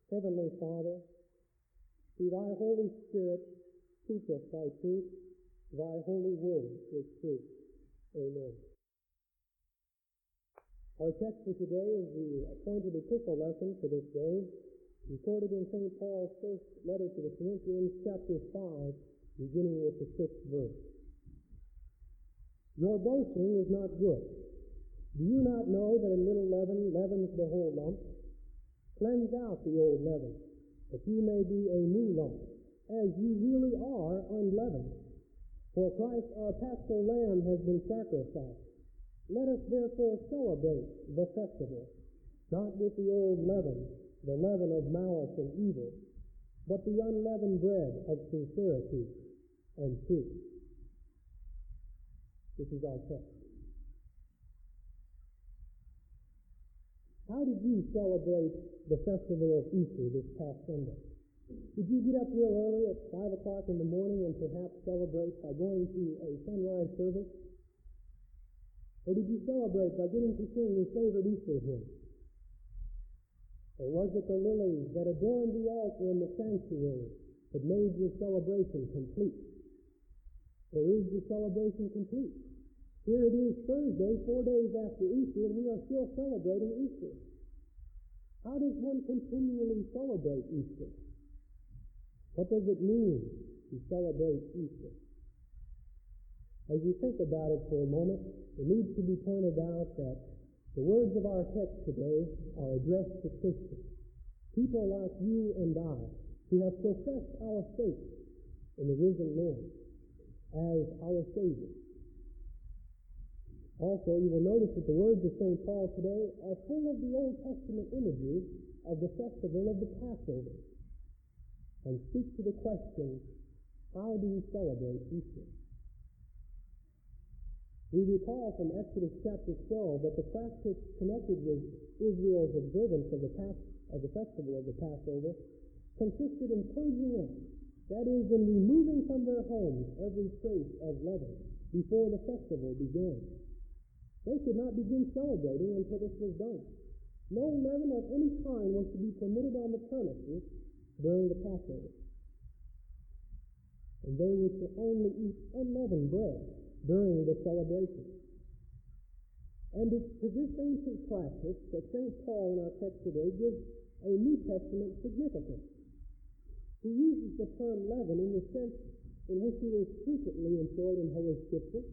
Heavenly Father, through Thy Holy Spirit, teach us Thy truth. Thy holy word is truth. Amen. Our text for today is the appointed epistle lesson for this day, recorded in St. Paul's first letter to the Corinthians, chapter 5, beginning with the 6th verse. Your boasting is not good. Do you not know that a little leaven leavens the whole lump? Cleanse out the old leaven, that you may be a new lump, as you really are unleavened. For Christ our paschal lamb has been sacrificed. Let us therefore celebrate the festival, not with the old leaven, the leaven of malice and evil, but the unleavened bread of sincerity and truth. This is our text. How did you celebrate the festival of Easter this past Sunday? Did you get up real early at 5 o'clock in the morning and perhaps celebrate by going to a sunrise service? Or did you celebrate by getting to sing your favorite Easter hymn? Or was it the lilies that adorned the altar in the sanctuary that made your celebration complete? Or is the celebration complete? Here it is Thursday, 4 days after Easter, and we are still celebrating Easter. How does one continually celebrate Easter? What does it mean to celebrate Easter? As you think about it for a moment, it needs to be pointed out that the words of our text today are addressed to Christians, people like you and I, who have professed our faith in the risen Lord as our Savior. Also, you will notice that the words of St. Paul today are full of the Old Testament imagery of the festival of the Passover and speak to the question, how do you celebrate Easter? We recall from Exodus chapter 12 that the practice connected with Israel's observance of the festival of the Passover consisted in purging out, that is, in removing from their homes every trace of leaven before the festival began. They could not begin celebrating until this was done. No leaven of any kind was to be permitted on the premises during the Passover. And they were to only eat unleavened bread during the celebration. And it's to this ancient practice that St. Paul in our text today gives a New Testament significance. He uses the term leaven in the sense in which it is frequently employed in Holy Scripture.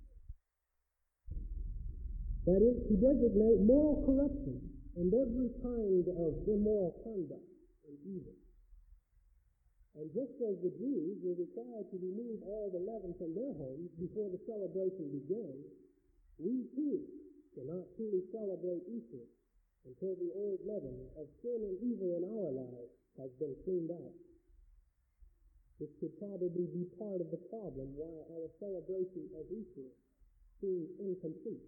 That is, to designate moral corruption and every kind of immoral conduct and evil. And just as the Jews were required to remove all the leaven from their homes before the celebration began, we too cannot truly celebrate Easter until the old leaven of sin and evil in our lives has been cleaned out. This could probably be part of the problem why our celebration of Easter seems incomplete.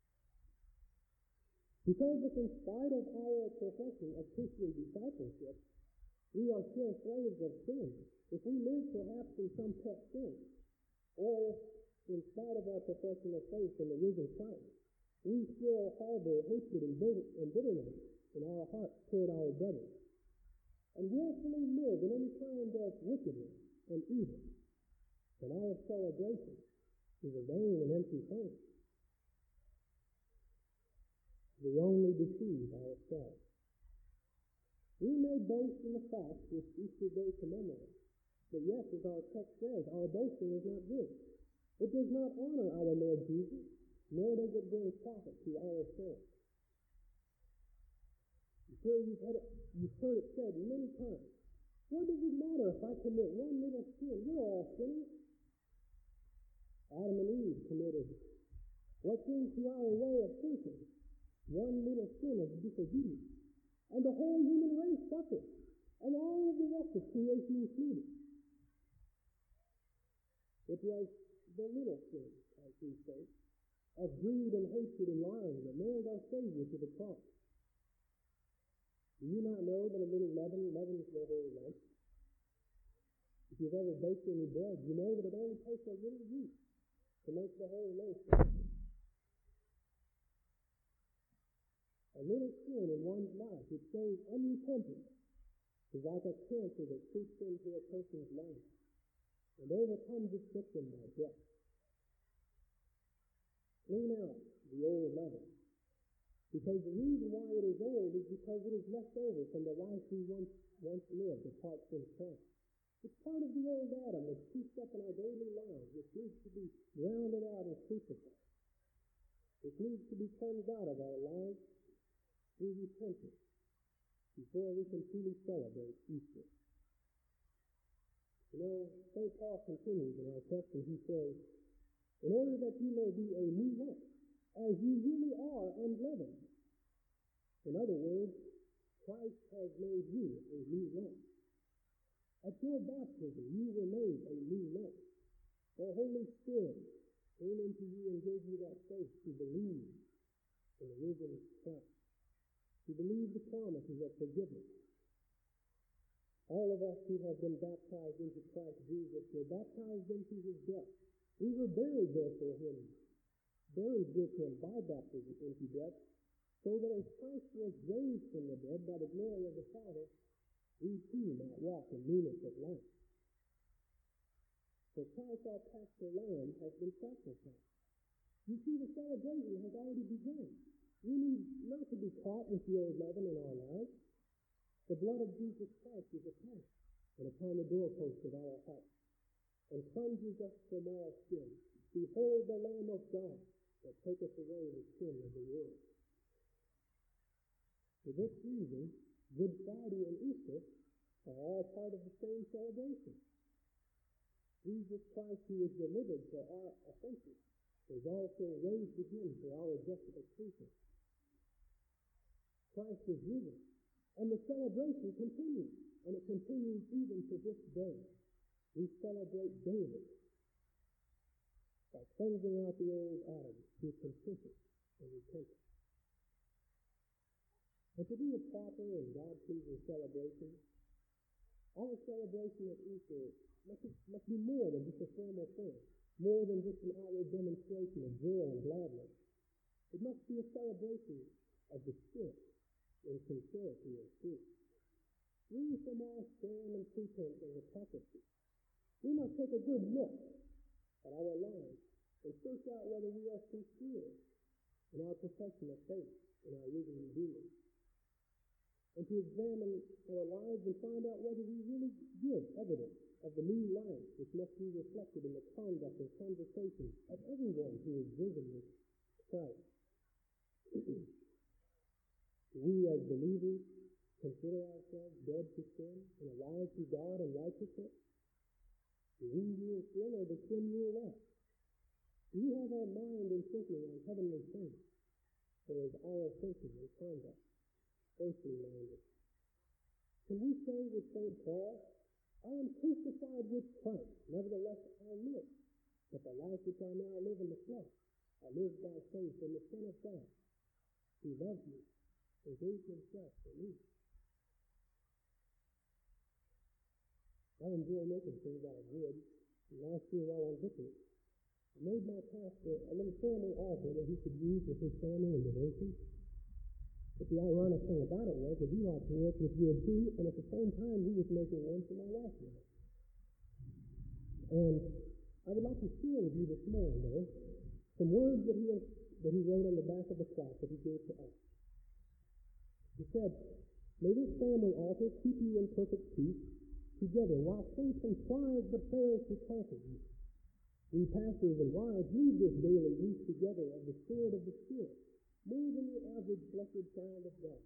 Because if in spite of our profession of Christian discipleship, we are still slaves of sin, if we live perhaps in some pet sin, or if, in spite of our profession of faith in the risen Christ, we still harbor hatred and bitterness in our hearts toward our brothers, and willfully live in any kind of wickedness and evil, then our celebration is a vain and empty thing. We only deceive ourselves. We may boast in the fact which Easter Day commemorates, but yes, as our text says, our boasting is not good. It does not honor our Lord Jesus, nor does it bring profit to our soul. I'm sure you've heard it said many times, what does it matter if I commit one little sin? We're all sinners. Adam and Eve committed what's into our way of thinking. One little sin of disobedience, and the whole human race suffered, and all of the rest of creation included. It was the little sin, as we say, of greed and hatred and lying that nailed our Savior to the cross. Do you not know that a little leaven leavens the whole lump? If you've ever baked any bread, you know that it only takes a little yeast to make the whole loaf. A little sin in one's life, it stays unrepentant, is like a cancer that creeps into a person's life and overcomes its victim by death. Clean out the old leaven. Because the reason why it is old is because it is left over from the life we once lived apart from Christ. It's part of the old Adam which keeps up in our daily lives, which needs to be rounded out and crucified. It needs to be cleansed out of our lives through repentance before we can truly celebrate Easter. You know, St. Paul continues in our text and he says, in order that you may be a new lump, as you really are unleavened. In other words, Christ has made you a new lump. At your baptism, you were made a new lump. The Holy Spirit came into you and gave you that faith to believe in the risen Christ, to believe the promises of forgiveness. All of us who have been baptized into Christ Jesus were baptized into his death. We were buried therefore buried with him by baptism into death, so that as Christ was raised from the dead by the glory of the Father, we too might walk in newness of life. For Christ our Paschal Lamb has been sacrificed. You see, the celebration has already begun. We need not to be caught with the old leaven in our lives. The blood of Jesus Christ is upon us and upon the doorposts of our hearts, and cleanses us from all sin. Behold the Lamb of God that taketh away the sin of the world. For this reason, Good Friday and Easter are all part of the same celebration. Jesus Christ, who was delivered for our offenses, is also raised again for our justification. Christ is risen, and the celebration continues, and it continues even to this day. We celebrate daily by cleansing out the old Adam through contrition and repentance. And to be a proper and God-pleasing celebration, our celebration of Easter must be more than just a formal thing, more than just an outward demonstration of joy and gladness. It must be a celebration of the Spirit in sincerity and truth. Free from all sham and pretense and hypocrisy. We must take a good look at our lives and search out whether we are sincere in our profession of faith in our risen Redeemer, and to examine our lives and find out whether we really give evidence of the new life which must be reflected in the conduct and conversation of everyone who is risen with Christ. We as believers consider ourselves dead to sin and alive to God and righteousness. Do we rule sin or does sin rule us? Do we have our mind and thinking on heavenly things, or is our thinking and conduct earthly minded? Can we say with St. Paul, I am crucified with Christ, nevertheless I live, but the life which I now live in the flesh, I live by faith in the Son of God, who loved me and gave himself for me. I enjoy making things out of wood. Last year while on visit, I made my pastor a little family altar that he could use with his family and devotion. But the ironic thing about it was that he liked to work with wood too, and at the same time he was making one for my wife and I. And I would like to share with you this morning, though, some words that he wrote on the back of the plaque that he gave to us. He said, may this family altar keep you in perfect peace, together while faith and pride but fails to conquer you. We pastors and wives need this daily use together of the sword of the Spirit, more than the average blessed child of God.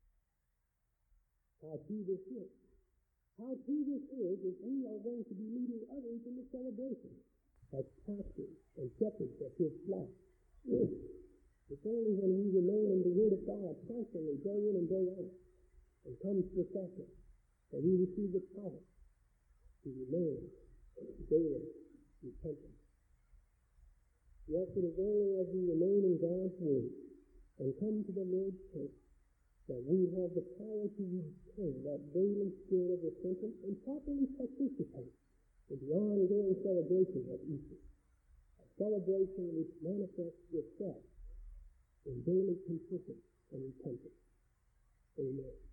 How true this is. How true this is if we are going to be leading others in the celebration as pastors and shepherds of his flock. It's only when we remain in the Word of God constantly, day in and day out, and come to the sacrament, that we receive the power to remain daily repentant. Yes, it is only as we remain in God's Word and come to the Lord's church that we have the power to retain that daily spirit of repentance and properly participate in the ongoing celebration of Easter, a celebration which manifests itself in daily contrition and repentance. Amen.